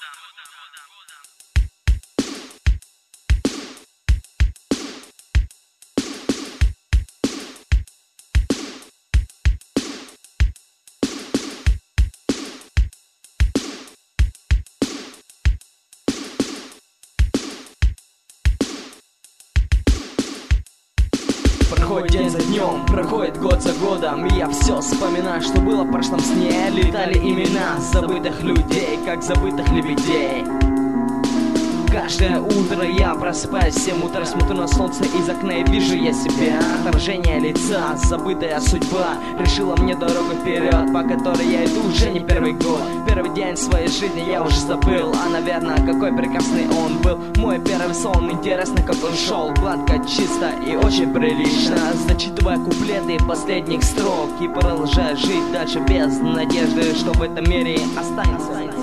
Проходит день за днем, проходит год за годом, и я все вспоминаю, что было в прошлом сне. Летали имена забытых людей, как забытых лебедей. Каждое утро я просыпаюсь в 7 утра, смотрю на солнце из окна и вижу я себя. Отражение лица, забытая судьба решила мне дорогу вперед, по которой я иду уже не первый год. Первый день своей жизни я уже забыл, а наверное какой прекрасный он был. Мой первый сон, интересно как он шел, гладко, чисто и очень прилично. Зачитывая куплеты последних строк и продолжая жить дальше без надежды, что в этом мире останется.